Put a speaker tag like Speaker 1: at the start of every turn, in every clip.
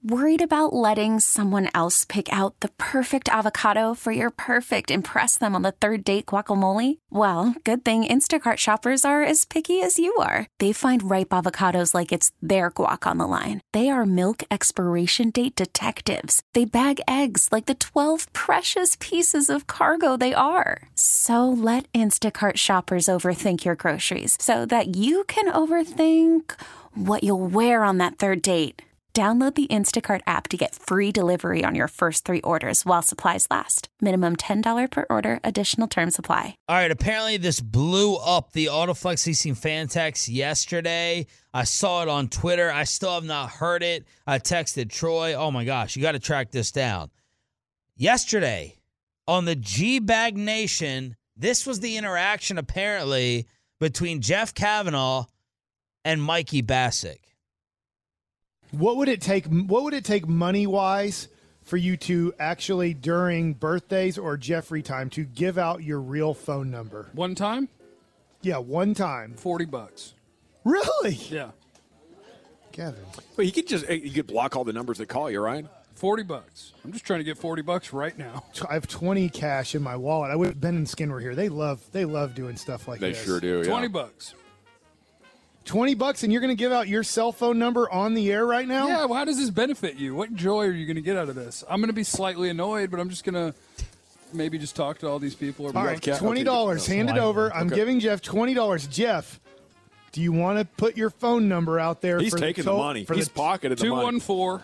Speaker 1: Worried about letting someone else pick out the perfect avocado for your perfect impress them on the third date guacamole? Well, good thing Instacart shoppers are as picky as you are. They find ripe avocados like it's their guac on the line. They are milk expiration date detectives. They bag eggs like the 12 precious pieces of cargo they are. So let Instacart shoppers overthink your groceries so that you can overthink what you'll wear on that third date. Download the Instacart app to get free delivery on your first 3 orders while supplies last. Minimum $10 per order. Additional terms apply.
Speaker 2: All right, apparently this blew up the Autoflex Leasing fan text yesterday. I saw it on Twitter. I still have not heard it. I texted Troy. Oh, my gosh, you got to track this down. Yesterday on the G-Bag Nation, this was the interaction apparently between Jeff Kavanaugh and Mikey Bassick.
Speaker 3: What would it take money-wise for you to actually, during birthdays or Jeffrey time, to give out your real phone number?
Speaker 4: One time?
Speaker 3: Yeah, one time.
Speaker 4: $40.
Speaker 3: Really?
Speaker 4: Yeah.
Speaker 3: Kevin.
Speaker 5: Well, you could block all the numbers that call you, right?
Speaker 4: $40. I'm just trying to get $40 right now.
Speaker 3: I have 20 cash in my wallet. I wish Ben and Skin were here. They love doing stuff like this.
Speaker 5: They sure do. Yeah.
Speaker 4: $20.
Speaker 3: $20 and you're going to give out your cell phone number on the air right now?
Speaker 4: Yeah, well, how does this benefit you? What joy are you going to get out of this? I'm going to be slightly annoyed, but I'm just going to maybe just talk to all these people.
Speaker 3: All right, $20. Hand it over. I'm giving Jeff $20. Jeff, do you want to put your phone number out there?
Speaker 5: He's taking the money. He's pocketed the money.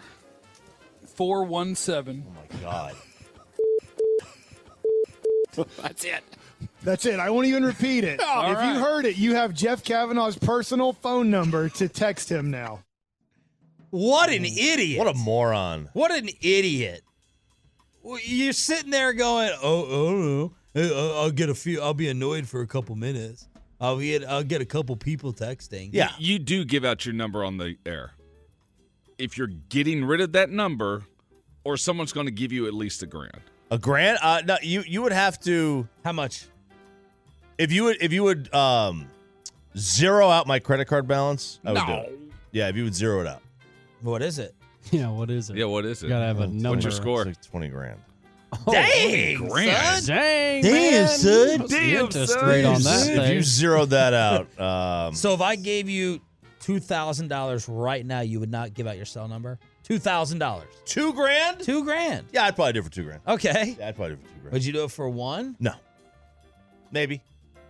Speaker 4: 214-417.
Speaker 6: Oh, my God.
Speaker 5: That's it.
Speaker 3: That's it. I won't even repeat it. If you heard it, you have Jeff Kavanaugh's personal phone number to text him now.
Speaker 2: What an idiot.
Speaker 6: What a moron.
Speaker 2: What an idiot. Well, you're sitting there going, I'll get I'll be annoyed for a couple minutes. I'll get a couple people texting.
Speaker 6: Yeah.
Speaker 7: You do give out your number on the air. If you're getting rid of that number, or someone's going to give you at least $1,000.
Speaker 6: $1,000? No, you would have to.
Speaker 2: How much?
Speaker 6: If you would zero out my credit card balance, I would do it. Yeah, if you would zero it out.
Speaker 2: What is it?
Speaker 8: Yeah, what is it?
Speaker 7: Yeah, what is it?
Speaker 8: You gotta have a number.
Speaker 7: What's your score?
Speaker 6: It's like $20,000.
Speaker 8: Oh,
Speaker 2: Dang,
Speaker 7: $20,000.
Speaker 2: son.
Speaker 8: Dang,
Speaker 6: Damn,
Speaker 8: man.
Speaker 6: son.
Speaker 8: What's the
Speaker 7: Damn,
Speaker 8: interest
Speaker 7: son.
Speaker 8: rate on that
Speaker 6: If
Speaker 8: thing?
Speaker 6: you zeroed that out.
Speaker 2: So if I gave you $2,000 right now, you would not give out your cell number? $2,000.
Speaker 6: $2,000?
Speaker 2: $2,000.
Speaker 6: Yeah, I'd probably do it for $2,000.
Speaker 2: Okay.
Speaker 6: Yeah, I'd probably do it for $2,000.
Speaker 2: Would you do it for one?
Speaker 6: No. Maybe.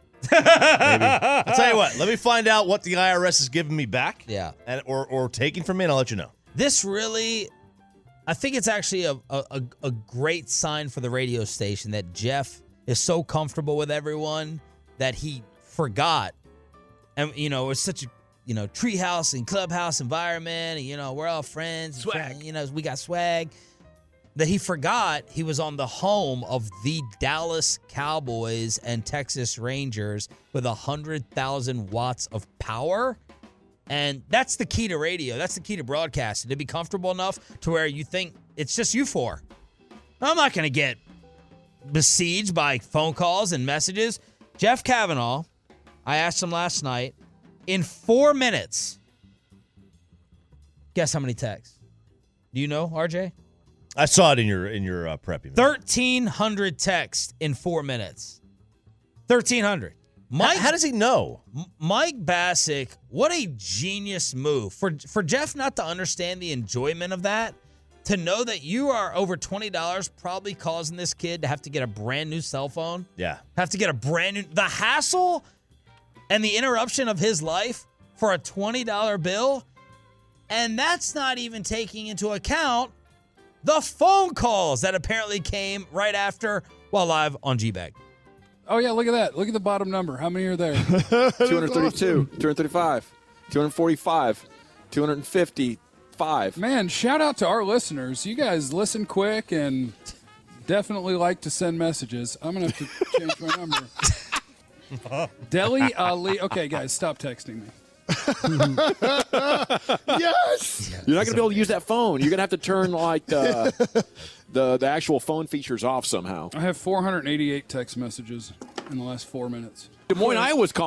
Speaker 6: I'll tell you what. Let me find out what the IRS is giving me back.
Speaker 2: Yeah.
Speaker 6: And or taking from me, and I'll let you know.
Speaker 2: This really, I think it's actually a great sign for the radio station that Jeff is so comfortable with everyone that he forgot. And, it's such a, treehouse and clubhouse environment. And, we're all friends.
Speaker 5: Swag.
Speaker 2: We got swag. That he forgot he was on the home of the Dallas Cowboys and Texas Rangers with 100,000 watts of power. And that's the key to radio. That's the key to broadcasting, to be comfortable enough to where you think it's just you four. I'm not going to get besieged by phone calls and messages. Jeff Kavanaugh, I asked him last night, in 4 minutes, guess how many texts? Do you know, RJ?
Speaker 6: I saw it in your prep email.
Speaker 2: 1,300 texts in 4 minutes. 1,300. Mike,
Speaker 6: how does he know?
Speaker 2: Mike Bassick, what a genius move. For Jeff not to understand the enjoyment of that, to know that you are over $20 probably causing this kid to have to get a brand new cell phone.
Speaker 6: Yeah.
Speaker 2: Have to get a brand new, the hassle and the interruption of his life for a $20 bill. And that's not even taking into account the phone calls that apparently came right after while live on G-Bag.
Speaker 4: Oh, yeah, look at that. Look at the bottom number. How many are there?
Speaker 5: 232, 235, 245, 255.
Speaker 4: Man, shout out to our listeners. You guys listen quick and definitely like to send messages. I'm going to have to change my number. Deli Ali. Okay, guys, stop texting me.
Speaker 3: Yes.
Speaker 5: You're not going to be able to use that phone. You're going to have to turn like the actual phone features off somehow.
Speaker 4: I have 488 text messages in the last 4 minutes.
Speaker 5: Des Moines, Iowa's calling.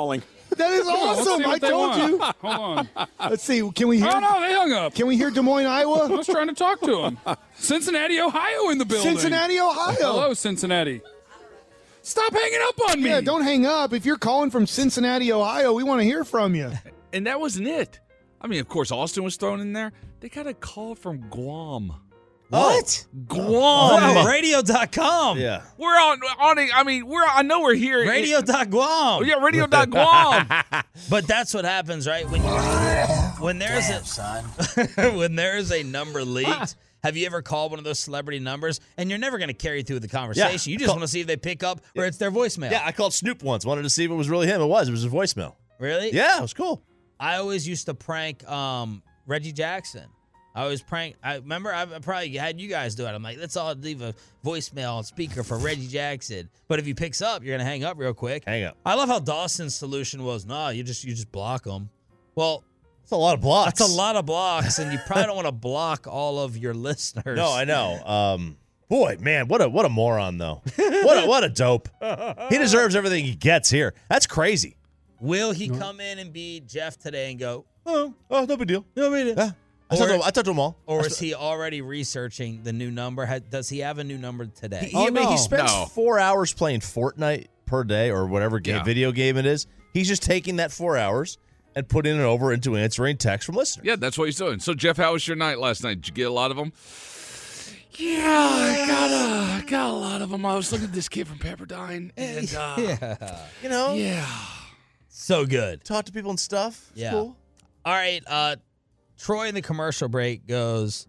Speaker 3: That is
Speaker 4: Let's see
Speaker 3: awesome. I
Speaker 4: what they
Speaker 3: told
Speaker 4: want.
Speaker 3: you.
Speaker 4: Hold on.
Speaker 3: Let's see. Can we hear?
Speaker 4: Oh, no, they hung up.
Speaker 3: Can we hear Des Moines,
Speaker 4: I
Speaker 3: Iowa?
Speaker 4: was trying to talk to him. Cincinnati, Ohio in the building.
Speaker 3: Cincinnati, Ohio.
Speaker 4: Hello, Cincinnati. Stop hanging up on me.
Speaker 3: Yeah, don't hang up. If you're calling from Cincinnati, Ohio, we want to hear from you.
Speaker 7: And that wasn't it. I mean, of course, Austin was thrown in there. They got a call from Guam.
Speaker 2: What?
Speaker 7: Guam.
Speaker 2: Oh, radio.com.
Speaker 6: Yeah.
Speaker 7: We're on it. I mean, I know we're here.
Speaker 2: Radio.guam.
Speaker 7: Yeah, radio.guam.
Speaker 2: But that's what happens, right? When there's when there's a number leaked. Have you ever called one of those celebrity numbers and you're never going to carry through the conversation?
Speaker 6: Yeah.
Speaker 2: You just want to see if they pick up or it's their voicemail.
Speaker 6: Yeah, I called Snoop once. Wanted to see if it was really him. It was. It was his voicemail.
Speaker 2: Really?
Speaker 6: Yeah, it was cool.
Speaker 2: I always used to prank Reggie Jackson. I remember I probably had you guys do it. I'm like, let's all leave a voicemail on speaker for Reggie Jackson. But if he picks up, you're going to hang up real quick.
Speaker 6: Hang up.
Speaker 2: I love how Dawson's solution was, you just block them. Well,
Speaker 6: That's a lot of blocks.
Speaker 2: that's a lot of blocks, and you probably don't want to block all of your listeners.
Speaker 6: No, I know. Boy, man, what a moron though. what a dope. He deserves everything he gets here. That's crazy.
Speaker 2: Will he come in and be Jeff today and go,
Speaker 6: Oh, no big deal.
Speaker 2: no, we didn't.
Speaker 6: Yeah. I talked to them all.
Speaker 2: Or is he already researching the new number? Does he have a new number today?
Speaker 6: He spends
Speaker 7: No.
Speaker 6: 4 hours playing Fortnite per day or whatever video game it is. He's just taking that 4 hours and putting it over into answering texts from listeners.
Speaker 7: Yeah, that's what he's doing. So, Jeff, how was your night last night? Did you get a lot of them? Yeah, I got a lot of them. I was looking at this kid from Pepperdine, and
Speaker 6: You know,
Speaker 7: yeah.
Speaker 2: So good.
Speaker 6: talk to people and stuff. It's
Speaker 2: Yeah.
Speaker 6: cool.
Speaker 2: All right. Troy in the commercial break goes,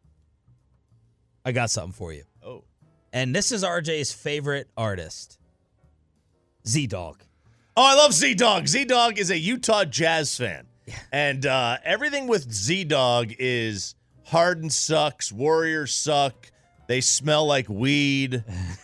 Speaker 2: I got something for you.
Speaker 6: Oh.
Speaker 2: And this is RJ's favorite artist, Z-Dog.
Speaker 6: Oh, I love Z-Dog. Z-Dog is a Utah Jazz fan. And everything with Z-Dog is Harden sucks, Warriors suck, they smell like weed.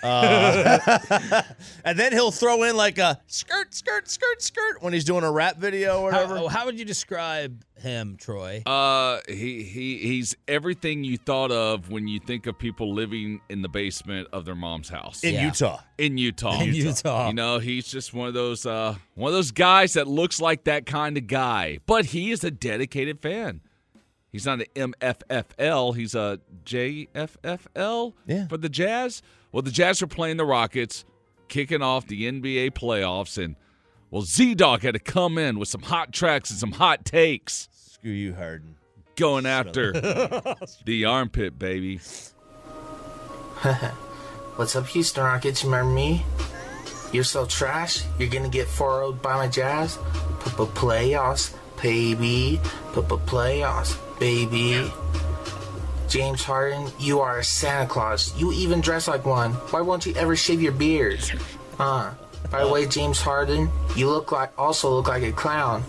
Speaker 6: And then he'll throw in like a skirt, skirt, skirt, skirt when he's doing a rap video or whatever.
Speaker 2: How would you describe him, Troy?
Speaker 7: He's everything you thought of when you think of people living in the basement of their mom's house
Speaker 6: in
Speaker 2: Yeah.
Speaker 6: Utah.
Speaker 7: in Utah.
Speaker 2: In Utah.
Speaker 7: You know, he's just one of those guys that looks like that kind of guy, but he is a dedicated fan. He's not an MFFL. He's a JFFL for the Jazz. Well, the Jazz are playing the Rockets, kicking off the NBA playoffs, and, well, Z-Dog had to come in with some hot tracks and some hot takes.
Speaker 6: Screw you, Harden.
Speaker 7: Going after the armpit, baby.
Speaker 8: What's up, Houston Rockets? You remember me? You're so trash, you're gonna get 4-0'd by my Jazz? Playoffs, baby. Playoffs, baby. James Harden, you are a Santa Claus. You even dress like one. Why won't you ever shave your beard? By the way, James Harden, you also look like a clown.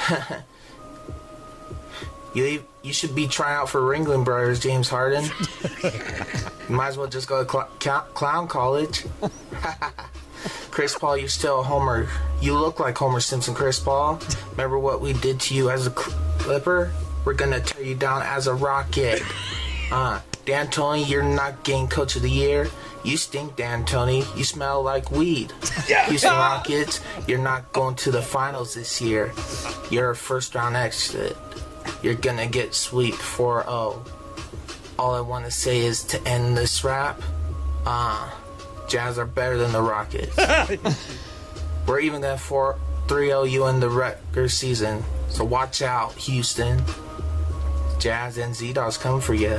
Speaker 8: You should be trying out for Ringling Brothers, James Harden. You might as well just go to clown college. Chris Paul, you're still a homer. You look like Homer Simpson, Chris Paul. Remember what we did to you as a Clipper? We're gonna tear you down as a Rocket. D'Antoni, you're not getting Coach of the Year. You stink, D'Antoni. You smell like weed. Houston Rockets, you're not going to the finals this year. You're a first-round exit. You're gonna get swept 4-0. All I want to say is to end this rap, Jazz are better than the Rockets. We're even gonna 3-0 you in the regular season. So watch out, Houston. Jazz and Z-Dog's coming for you.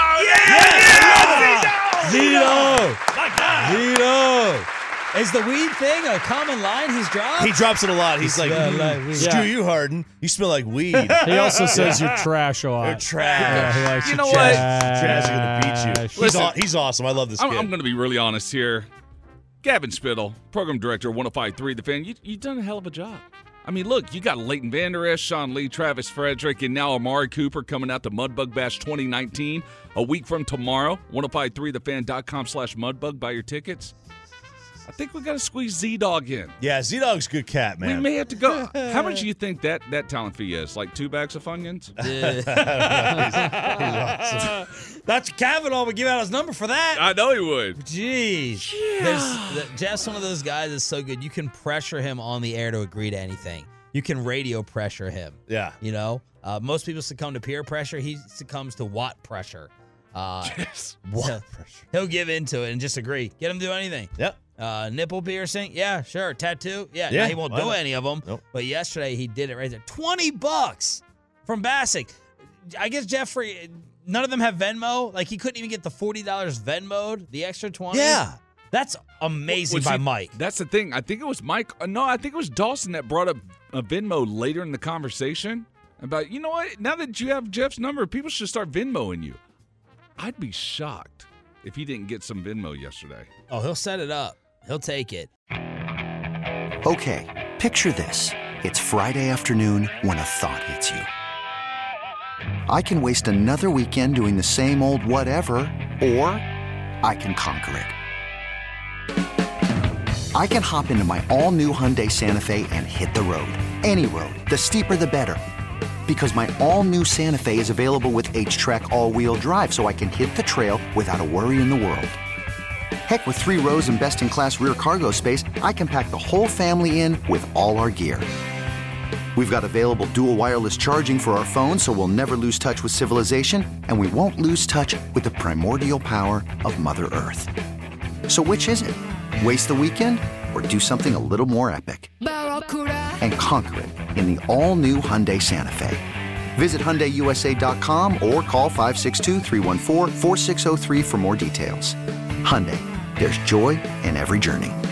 Speaker 2: Z-Dog! Z-Dog! Is the weed thing a common line he's dropped?
Speaker 6: He drops it a lot. He's like,
Speaker 2: weed.
Speaker 6: screw you, Harden. You smell like weed.
Speaker 9: He also says you're trash a lot.
Speaker 6: You're trash.
Speaker 9: He likes
Speaker 7: You
Speaker 9: your
Speaker 7: know
Speaker 9: trash.
Speaker 6: Jazz are going to beat you.
Speaker 7: Listen,
Speaker 6: He's awesome. I love this kid.
Speaker 7: I'm going to be really honest here. Gavin Spittle, program director, 105.3 The Fan, you've done a hell of a job. I mean, look, you got Leighton Vander Esch, Sean Lee, Travis Frederick, and now Amari Cooper coming out to Mudbug Bash 2019 a week from tomorrow. 1053thefan.com/Mudbug. Buy your tickets. I think we got to squeeze Z-Dog in.
Speaker 6: Yeah, Z-Dog's a good cat, man.
Speaker 7: We may have to go. How much do you think that talent fee is? Like 2 bags of Funyuns?
Speaker 2: Dr. Kavanaugh would give out his number for that.
Speaker 7: I know he would.
Speaker 2: Jeez. Jeff's one of those guys that's so good. You can pressure him on the air to agree to anything. you can radio pressure him.
Speaker 6: Yeah.
Speaker 2: You know, most people succumb to peer pressure. He succumbs to watt pressure.
Speaker 6: Watt pressure.
Speaker 2: He'll give into it and just agree. Get him to do anything.
Speaker 6: Yep.
Speaker 2: Nipple piercing? Yeah, sure. Tattoo? Yeah.
Speaker 6: Yeah,
Speaker 2: Now he won't
Speaker 6: why
Speaker 2: do
Speaker 6: not?
Speaker 2: any of them.
Speaker 6: Nope.
Speaker 2: But yesterday he did it right there. $20 from Bassick. I guess Jeffrey, none of them have Venmo. Like, he couldn't even get the $40 Venmo'd, the extra 20.
Speaker 6: Yeah.
Speaker 2: That's amazing by Mike.
Speaker 7: That's the thing. I think it was Mike. No, I think it was Dawson that brought up a Venmo later in the conversation about, you know what? Now that you have Jeff's number, people should start Venmoing you. I'd be shocked if he didn't get some Venmo yesterday.
Speaker 2: Oh, he'll set it up. He'll take it.
Speaker 10: Okay, picture this. It's Friday afternoon when a thought hits you. I can waste another weekend doing the same old whatever, or I can conquer it. I can hop into my all-new Hyundai Santa Fe and hit the road. Any road. The steeper, the better. Because my all-new Santa Fe is available with H-Track all-wheel drive, so I can hit the trail without a worry in the world. Heck, with 3 rows and best-in-class rear cargo space, I can pack the whole family in with all our gear. We've got available dual wireless charging for our phones, so we'll never lose touch with civilization, and we won't lose touch with the primordial power of Mother Earth. So which is it? Waste the weekend or do something a little more epic? And conquer it in the all-new Hyundai Santa Fe. Visit HyundaiUSA.com or call 562-314-4603 for more details. Hyundai, there's joy in every journey.